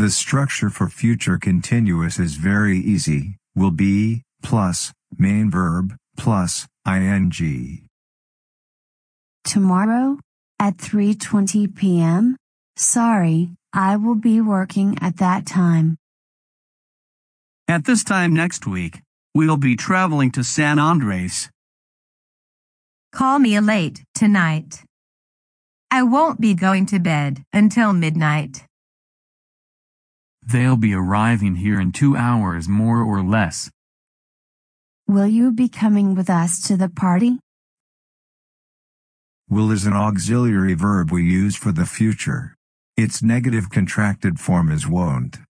The structure for future continuous is very easy, will be, plus, main verb, plus, ing. Tomorrow? At 3:20 p.m.? Sorry, I will be working at that time. At this time next week, we'll be traveling to San Andres. Call me late tonight. I won't be going to bed until midnight. They'll be arriving here in 2 hours more or less. Will you be coming with us to the party? Will is an auxiliary verb we use for the future. Its negative contracted form is won't.